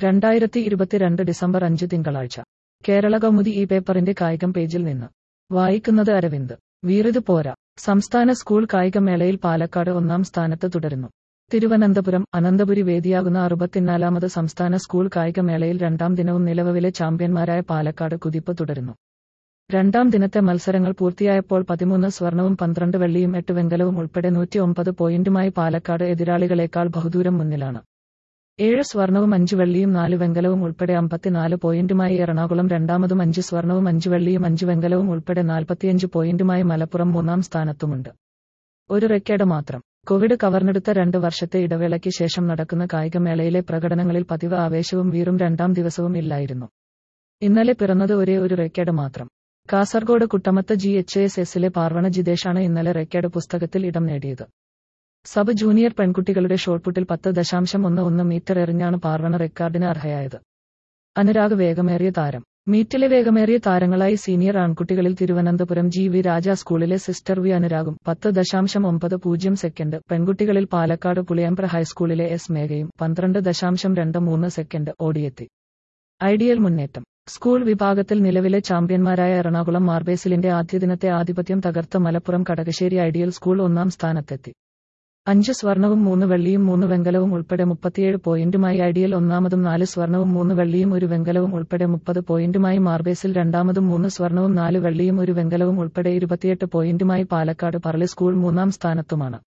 2022 December 5 തിങ്കളാഴ്ച. കേരള കൗമുദി ഈ പേപ്പറിന്റെ കായികം പേജിൽ നിന്ന് വായിക്കുന്നത് അരവിന്ദ്. വീറിത് പോരാ. സംസ്ഥാന സ്കൂൾ കായികമേളയിൽ പാലക്കാട് ഒന്നാം സ്ഥാനത്ത് തുടരുന്നു. തിരുവനന്തപുരം അനന്തപുരി വേദിയാകുന്ന 64ാമത് സംസ്ഥാന സ്കൂൾ കായികമേളയിൽ രണ്ടാം ദിനവും നിലവിലെ ചാമ്പ്യന്മാരായ പാലക്കാട് കുതിപ്പ് തുടരുന്നു. രണ്ടാം ദിനത്തെ മത്സരങ്ങൾ പൂർത്തിയായപ്പോൾ 13 സ്വർണവും 12 വെള്ളിയും 8 വെങ്കലവും ഉൾപ്പെടെ 109 പോയിന്റുമായി പാലക്കാട് എതിരാളികളെക്കാൾ ബഹുദൂരം മുന്നിലാണ്. 7 സ്വർണവും 5 വെള്ളിയും 4 വെങ്കലവും ഉൾപ്പെടെ 54 പോയിന്റുമായി എറണാകുളം രണ്ടാമതും 5 സ്വർണവും 5 വെള്ളിയും 5 വെങ്കലവും ഉൾപ്പെടെ 45 പോയിന്റുമായി മലപ്പുറം മൂന്നാം സ്ഥാനത്തുമുണ്ട്. ഒരു റെക്കോർഡ് മാത്രം. കോവിഡ് കവർന്നെടുത്ത 2 വർഷത്തെ ഇടവേളയ്ക്ക് ശേഷം നടക്കുന്ന കായികമേളയിലെ പ്രകടനങ്ങളിൽ പതിവ് ആവേശവും വീറും രണ്ടാം ദിവസവും ഇല്ലായിരുന്നു. ഇന്നലെ പിറന്നത് ഒരേ ഒരു റെക്കോർഡ് മാത്രം. കാസർഗോഡ് കുട്ടമത്ത് GHSSലെ പാർവണ ജിതേഷാണ് ഇന്നലെ റെക്കോർഡ് പുസ്തകത്തിൽ ഇടം നേടിയത്. സബ് ജൂനിയർ പെൺകുട്ടികളുടെ ഷോട്ട്പുട്ടിൽ 10.11 മീറ്റർ എറിഞ്ഞാണ് പാർവണ റെക്കോർഡിന് അർഹയായത്. അനുരാഗ് വേഗമേറിയ താരം. മീറ്റിലെ വേഗമേറിയ താരങ്ങളായി സീനിയർ ആൺകുട്ടികളിൽ തിരുവനന്തപുരം GV രാജ സ്കൂളിലെ സിസ്റ്റർ വി അനുരാഗും 10.90 സെക്കൻഡ്, പെൺകുട്ടികളിൽ പാലക്കാട് പുളിയമ്പ്ര ഹൈസ്കൂളിലെ S മേഘയും 12.23 സെക്കൻഡ് ഓടിയെത്തി. ഐഡിയൽ മുന്നേറ്റം. സ്കൂൾ വിഭാഗത്തിൽ നിലവിലെ ചാമ്പ്യന്മാരായ എറണാകുളം മാർബേസിലിന്റെ ആദ്യ ദിനത്തെ ആധിപത്യം തകർത്ത മലപ്പുറം കടകശ്ശേരി ഐഡിയൽ സ്കൂൾ ഒന്നാം സ്ഥാനത്തെത്തി. 5 സ്വർണവും 3 വെള്ളിയും 3 വെങ്കലവും ഉൾപ്പെടെ 37 പോയിന്റുമായി ഐഡിയൽ ഒന്നാമതും 4 സ്വർണവും 3 വെള്ളിയും 1 വെങ്കലവും ഉൾപ്പെടെ 30 പോയിന്റുമായി മാർബേസിൽ രണ്ടാമതും 3 സ്വർണവും 4 വെള്ളിയും 1 വെങ്കലവും ഉൾപ്പെടെ 28 പോയിന്റുമായി പാലക്കാട് പറളി സ്കൂൾ മൂന്നാം സ്ഥാനത്തുമാണ്.